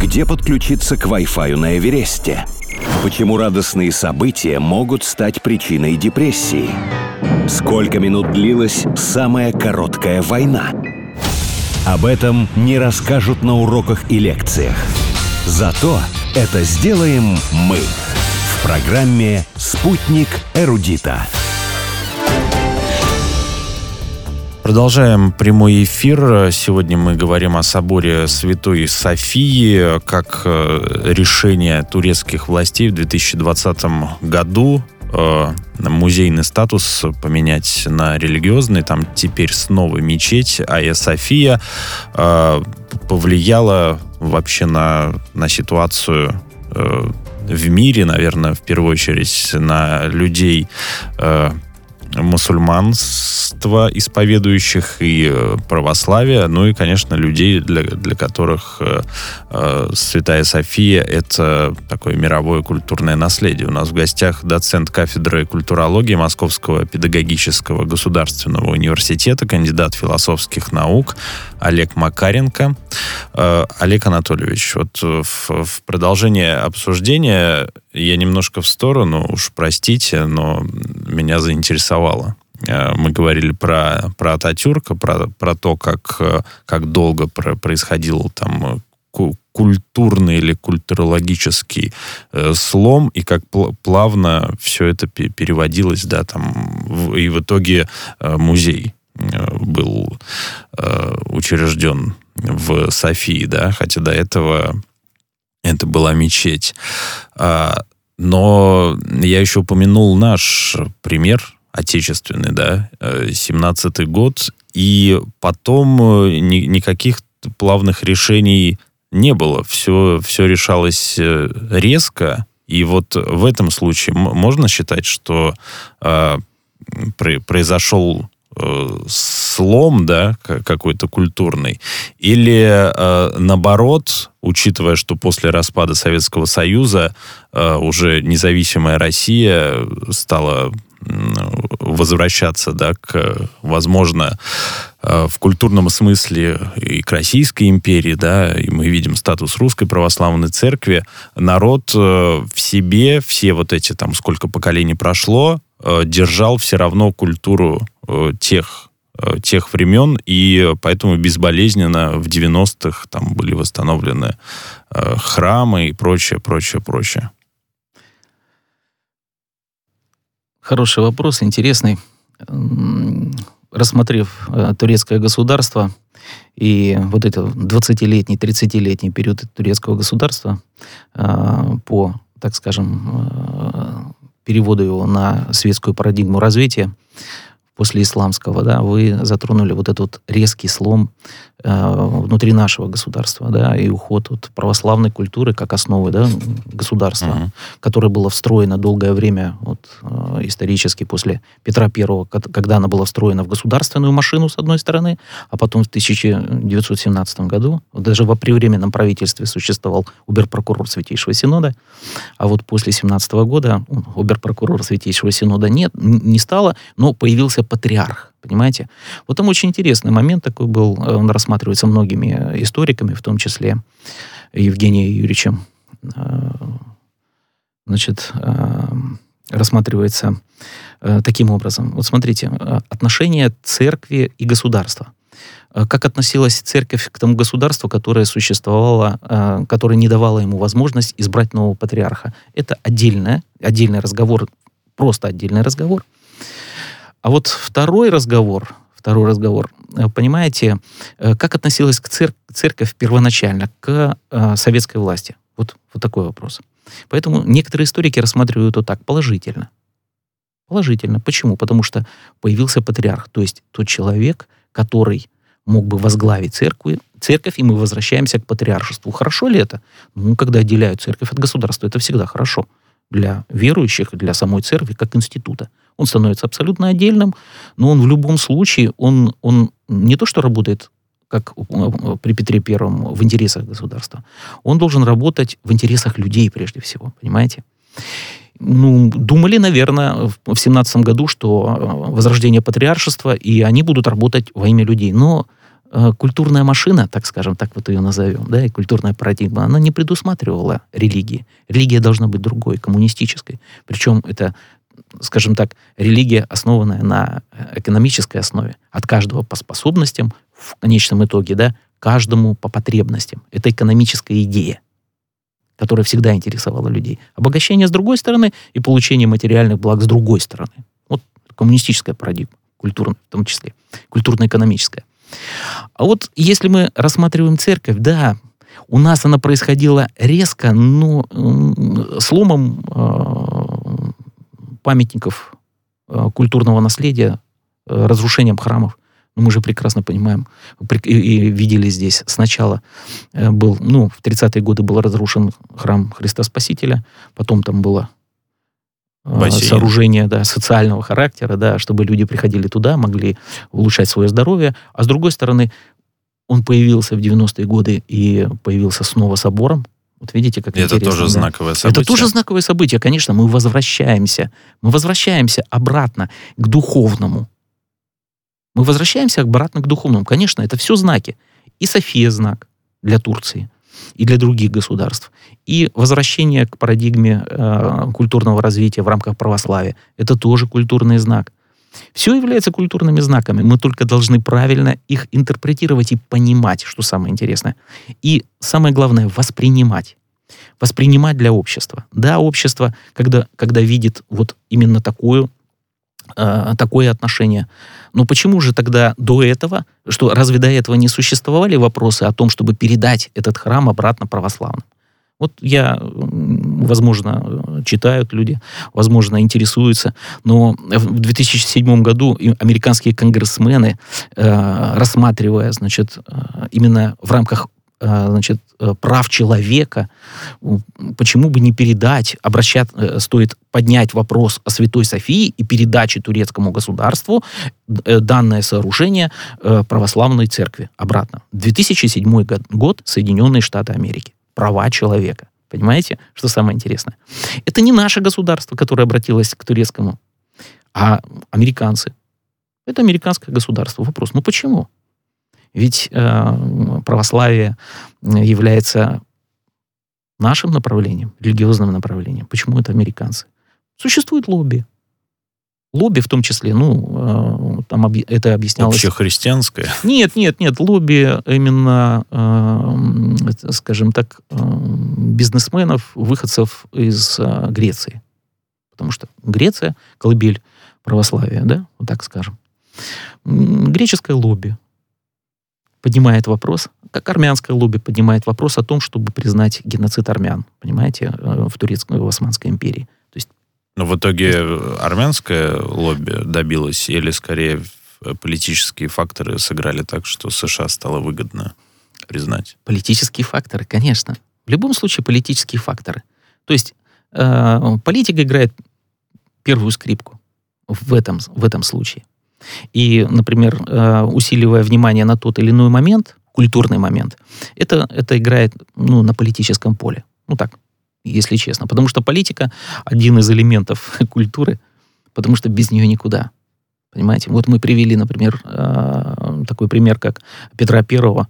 Где подключиться к Wi-Fi на Эвересте? Почему радостные события могут стать причиной депрессии? Сколько минут длилась самая короткая война? Об этом не расскажут на уроках и лекциях. Зато это сделаем мы в программе «Спутник эрудита». Продолжаем прямой эфир. Сегодня мы говорим о соборе Святой Софии как решение турецких властей в 2020 году музейный статус поменять на религиозный. Там теперь снова мечеть Айя София повлияла вообще на ситуацию в мире, наверное, в первую очередь на людей мусульманства исповедующих и православия, ну и, конечно, людей, для которых Святая София — это такое мировое культурное наследие. У нас в гостях доцент кафедры культурологии Московского педагогического государственного университета, кандидат философских наук Олег Макаренко. Олег Анатольевич, вот в продолжение обсуждения я немножко в сторону, уж простите, но меня заинтересовало. Мы говорили про Ататюрка, про то, как долго происходил там культурный или культурологический слом, и как плавно все это переводилось, да, там, и в итоге музей был учрежден в Софии, да, хотя до этого это была мечеть. Но я еще упомянул наш пример отечественный, да, 17-й год, и потом никаких плавных решений не было. Все решалось резко, и вот в этом случае можно считать, что произошел слом, да, какой-то культурный, или наоборот, учитывая, что после распада Советского Союза уже независимая Россия стала возвращаться, да, возможно, в культурном смысле и к Российской империи, да, и мы видим статус Русской Православной Церкви, народ в себе, все вот эти там, сколько поколений прошло, держал все равно культуру тех времен, и поэтому безболезненно в 90-х там были восстановлены храмы и прочее. Хороший вопрос, интересный. Рассмотрев турецкое государство и вот это 20-летний, 30-летний период турецкого государства по, так скажем, переводу его на светскую парадигму развития после исламского, да, вы затронули вот этот вот резкий слом внутри нашего государства, да, и уход от православной культуры как основы, да, государства, которое было встроено долгое время, вот, исторически после Петра I, когда она была встроена в государственную машину, с одной стороны, а потом в 1917 году, вот даже во привременном правительстве существовал обер-прокурор Святейшего Синода, а вот после 17 года обер-прокурора Святейшего Синода не стало, но появился патриарх. Понимаете? Вот там очень интересный момент такой был, он рассматривается многими историками, в том числе Евгением Юрьевичем. Значит, рассматривается таким образом. Вот смотрите, отношения церкви и государства. Как относилась церковь к тому государству, которое существовало, которое не давало ему возможность избрать нового патриарха. Это отдельный разговор, просто отдельный разговор. А вот второй разговор, понимаете, как относилась к церковь первоначально к советской власти? Вот такой вопрос. Поэтому некоторые историки рассматривают вот так, положительно. Положительно. Почему? Потому что появился патриарх, то есть тот человек, который мог бы возглавить церковь, и мы возвращаемся к патриаршеству. Хорошо ли это? Ну, когда отделяют церковь от государства, это всегда хорошо. Для верующих, для самой церкви, как института. Он становится абсолютно отдельным, но он в любом случае, он не то что работает, как при Петре Первом, в интересах государства. Он должен работать в интересах людей прежде всего, понимаете? Ну, думали, наверное, в 17 году, что возрождение патриаршества, и они будут работать во имя людей. Но культурная машина, так скажем, так вот ее назовем, да, и культурная парадигма, она не предусматривала религии. Религия должна быть другой, коммунистической. Причем это, скажем так, религия, основанная на экономической основе. От каждого по способностям, в конечном итоге, да, каждому по потребностям. Это экономическая идея, которая всегда интересовала людей. Обогащение с другой стороны и получение материальных благ с другой стороны. Вот коммунистическая парадигма, культурная в том числе, культурно-экономическая. А вот если мы рассматриваем церковь, да, у нас она происходила резко, но сломом памятников культурного наследия, разрушением храмов. Мы же прекрасно понимаем и видели здесь. Сначала был, в 30-е годы был разрушен храм Христа Спасителя, потом там было сооружение, да, социального характера, да, чтобы люди приходили туда, могли улучшать свое здоровье. А с другой стороны, он появился в 90-е годы и появился снова собором. Вот видите, как интересно. Это тоже, да, знаковое событие. Это тоже знаковое событие, конечно. Мы возвращаемся обратно к духовному. Мы возвращаемся обратно к духовному. Конечно, это все знаки. И София знак для Турции, и для других государств. И возвращение к парадигме культурного развития в рамках православия. Это тоже культурный знак. Все является культурными знаками. Мы только должны правильно их интерпретировать и понимать, что самое интересное. И самое главное, воспринимать. Воспринимать для общества. Да, общество, когда видит вот именно такое отношение. Но почему же тогда до этого, разве до этого не существовали вопросы о том, чтобы передать этот храм обратно православным? Вот возможно, читают люди, возможно, интересуются, но в 2007 году американские конгрессмены, рассматривая, именно в рамках прав человека, почему бы не передать, стоит поднять вопрос о Святой Софии и передаче турецкому государству данное сооружение православной церкви обратно. 2007 год, Соединенные Штаты Америки. Права человека. Понимаете, что самое интересное? Это не наше государство, которое обратилось к турецкому, а американцы. Это американское государство. Вопрос, почему? Ведь православие является нашим направлением, религиозным направлением. Почему это американцы? Существует лобби. Лобби в том числе, там это объяснялось... Общехристианское? Нет, лобби именно, скажем так, бизнесменов, выходцев из Греции. Потому что Греция — колыбель православия, да, вот так скажем. Греческое лобби поднимает вопрос, как армянское лобби поднимает вопрос о том, чтобы признать геноцид армян, понимаете, в Турецкой, в Османской империи. То есть, но в итоге армянское лобби добилось, или скорее политические факторы сыграли так, что США стало выгодно признать? Политические факторы, конечно. В любом случае политические факторы. То есть политика играет первую скрипку в этом случае. И, например, усиливая внимание на тот или иной момент, культурный момент, это играет на политическом поле. Так, если честно. Потому что политика — один из элементов культуры, потому что без нее никуда. Понимаете? Вот мы привели, например, такой пример, как Петра I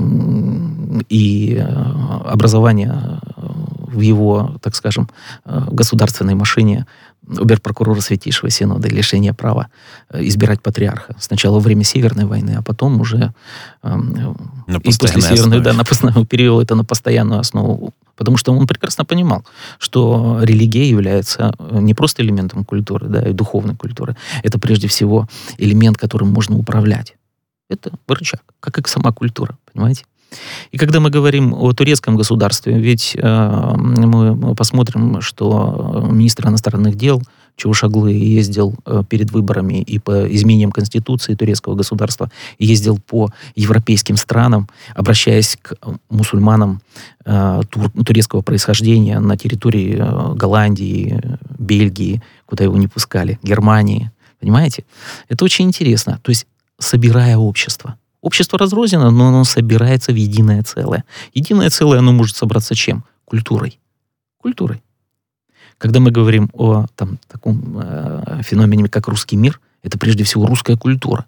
и образование в его, так скажем, государственной машине обер-прокурора Святейшего Синода, лишение права избирать патриарха. Сначала во время Северной войны, а потом уже и после Северной, перевел это на постоянную основу. Потому что он прекрасно понимал, что религия является не просто элементом культуры, да, и духовной культуры. Это прежде всего элемент, которым можно управлять. Это рычаг, как и сама культура, понимаете? И когда мы говорим о турецком государстве, ведь мы посмотрим, что министр иностранных дел Чавушоглы ездил перед выборами и по изменениям Конституции турецкого государства, ездил по европейским странам, обращаясь к мусульманам турецкого происхождения на территории Голландии, Бельгии, куда его не пускали, Германии. Понимаете? Это очень интересно. То есть, собирая общество. Общество разрознено, но оно собирается в единое целое. Единое целое оно может собраться чем? Культурой. Культурой. Когда мы говорим о таком феномене, как русский мир, это прежде всего русская культура.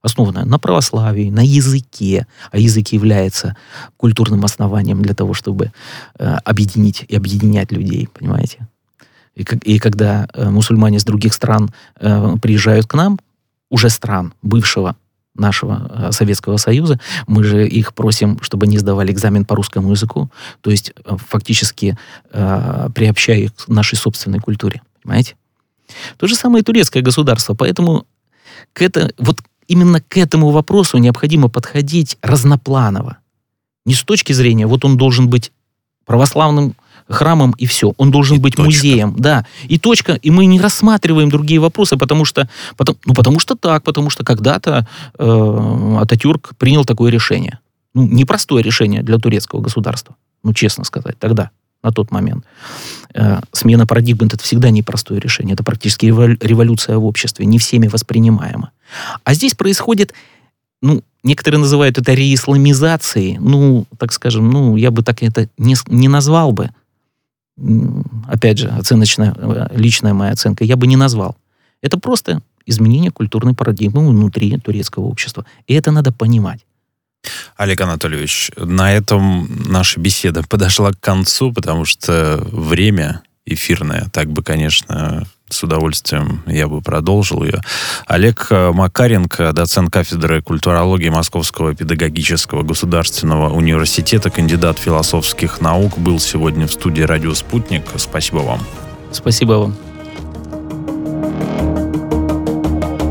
основанная на православии, на языке, а язык является культурным основанием для того, чтобы объединить и объединять людей, понимаете? И когда мусульмане с других стран приезжают к нам, уже стран бывшего нашего Советского Союза, мы же их просим, чтобы они сдавали экзамен по русскому языку, то есть фактически приобщая их к нашей собственной культуре, понимаете? То же самое и турецкое государство, поэтому вот именно к этому вопросу необходимо подходить разнопланово. Не с точки зрения, вот он должен быть православным храмом, и все. Он должен быть точка. Музеем. Да, и точка. И мы не рассматриваем другие вопросы, потому что когда-то Ататюрк принял такое решение. Непростое решение для турецкого государства. Честно сказать, тогда, на тот момент. Смена парадигмы — это всегда непростое решение. Это практически революция в обществе, не всеми воспринимаема. А здесь происходит, некоторые называют это реисламизацией, так скажем, я бы так это не назвал бы. Опять же, личная моя оценка, я бы не назвал. Это просто изменение культурной парадигмы внутри турецкого общества. И это надо понимать. Олег Анатольевич, на этом наша беседа подошла к концу, потому что время эфирное, так бы, конечно, с удовольствием я бы продолжил ее. Олег Макаренко, доцент кафедры культурологии Московского педагогического государственного университета, кандидат философских наук, был сегодня в студии «Радио Спутник». Спасибо вам. Спасибо вам.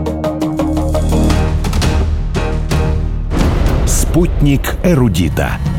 Спутник эрудита.